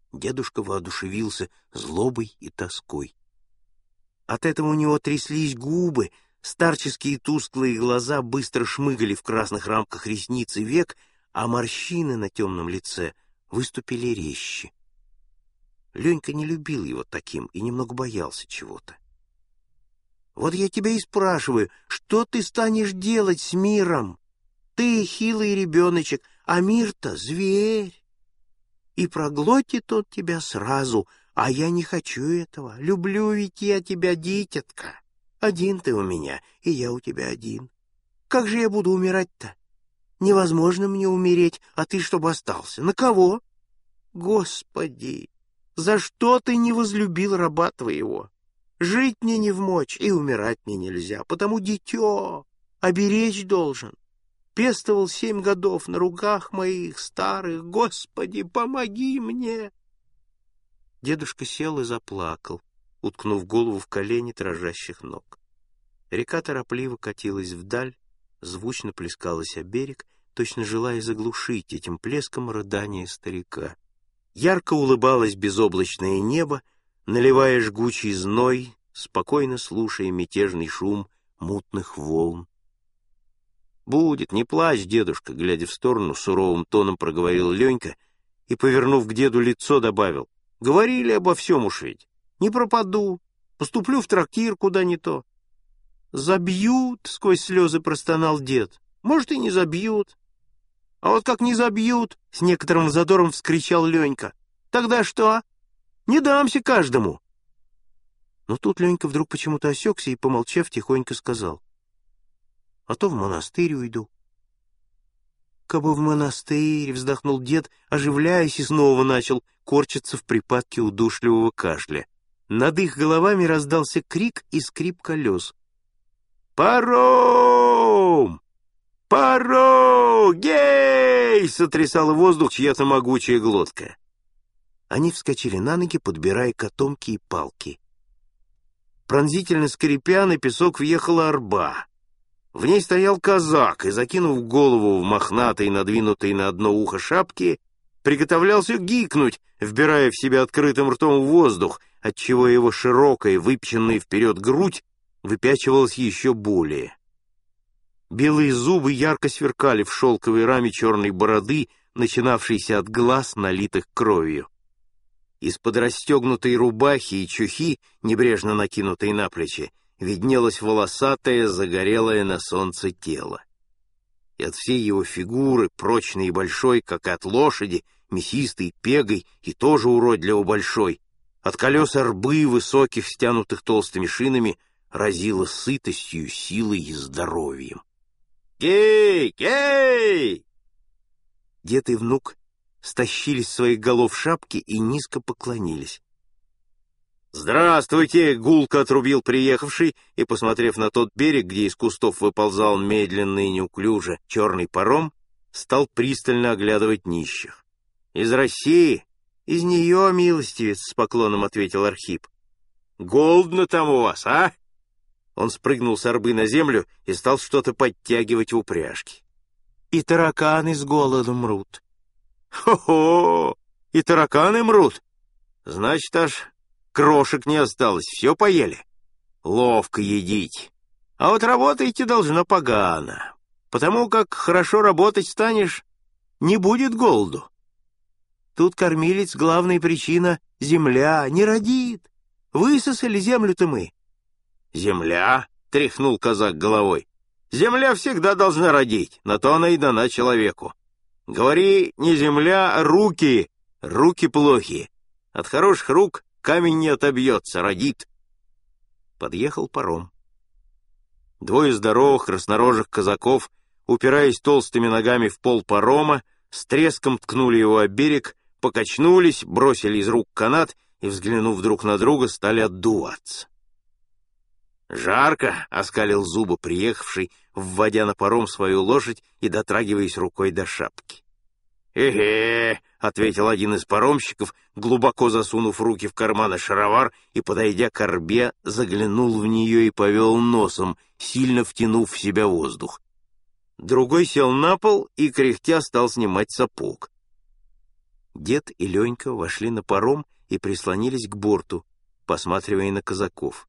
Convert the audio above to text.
Дедушка воодушевился злобой и тоской. От этого у него тряслись губы, старческие тусклые глаза быстро шмыгали в красных рамках ресниц и век, а морщины на темном лице выступили резче. Ленька не любил его таким и немного боялся чего-то. «Вот я тебя и спрашиваю, что ты станешь делать с миром? Ты хилый ребеночек, а мир-то зверь. И проглотит он тебя сразу, а я не хочу этого. Люблю ведь я тебя, дитятка. Один ты у меня, и я у тебя один. Как же я буду умирать-то? Невозможно мне умереть, а ты чтобы остался. На кого? Господи, за что ты не возлюбил раба твоего? Жить мне не вмочь, и умирать мне нельзя, потому дитё оберечь должен. Пестовал 7 годов на руках моих старых. Господи, помоги мне!» Дедушка сел и заплакал, уткнув голову в колени дрожащих ног. Река торопливо катилась вдаль, звучно плескалась о берег, точно желая заглушить этим плеском рыдания старика. Ярко улыбалось безоблачное небо, наливая жгучий зной, спокойно слушая мятежный шум мутных волн. «Будет, не плачь, дедушка», — глядя в сторону, суровым тоном проговорил Ленька и, повернув к деду лицо, добавил: «Говорили обо всем уж ведь. Не пропаду, поступлю в трактир куда не то». «Забьют», — сквозь слезы простонал дед. «Может, и не забьют». «А вот как не забьют», — с некоторым задором вскричал Ленька. «Тогда что? Не дамся каждому». Но тут Ленька вдруг почему-то осекся и, помолчав, тихонько сказал: «А то в монастырь уйду». «Кабы в монастырь», — вздохнул дед, оживляясь, и снова начал корчиться в припадке удушливого кашля. Над их головами раздался крик и скрип колес. «Паром! Паром! Гей!» — сотрясала воздух чья-то могучая глотка. Они вскочили на ноги, подбирая котомки и палки. Пронзительно скрипя, на песок въехала арба. В ней стоял казак и, закинув голову в мохнатой, надвинутой на одно ухо шапки, приготовлялся гикнуть, вбирая в себя открытым ртом воздух, отчего его широкая, выпеченная вперед грудь выпячивалась еще более. Белые зубы ярко сверкали в шелковой раме черной бороды, начинавшейся от глаз, налитых кровью. Из-под расстегнутой рубахи и чухи, небрежно накинутой на плечи, виднелось волосатое, загорелое на солнце тело. И от всей его фигуры, прочной и большой, как и от лошади, мясистой, пегой и тоже уродливо большой, от колес арбы, высоких, стянутых толстыми шинами, разило сытостью, силой и здоровьем. «Гей! Гей!» Дед и внук стащили с своих голов шапки и низко поклонились. «Здравствуйте!» — гулко отрубил приехавший и, посмотрев на тот берег, где из кустов выползал медленно и неуклюже черный паром, стал пристально оглядывать нищих. «Из России?» «Из нее, милостивец!» — с поклоном ответил Архип. «Голодно там у вас, а?» Он спрыгнул с арбы на землю и стал что-то подтягивать в упряжке. «И тараканы с голоду мрут». «Хо-хо! И тараканы мрут? Значит, аж крошек не осталось, все поели? Ловко едите. А вот работаете должно погано, потому как хорошо работать станешь, не будет голоду. Тут кормилец главная причина — земля, не родит. Высосали землю-то мы». «Земля?» — тряхнул казак головой. «Земля всегда должна родить, на то она и дана человеку. Говори, не земля, а руки. Руки плохие. От хороших рук камень не отобьется, родит». Подъехал паром. Двое здоровых, краснорожих казаков, упираясь толстыми ногами в пол парома, с треском ткнули его о берег, покачнулись, бросили из рук канат и, взглянув друг на друга, стали отдуваться. «Жарко!» — оскалил зубы приехавший, вводя на паром свою лошадь и дотрагиваясь рукой до шапки. «Эге!» — ответил один из паромщиков, глубоко засунув руки в карманы шаровар и, подойдя к арбе, заглянул в нее и повел носом, сильно втянув в себя воздух. Другой сел на пол и, кряхтя, стал снимать сапог. Дед и Ленька вошли на паром и прислонились к борту, посматривая на казаков.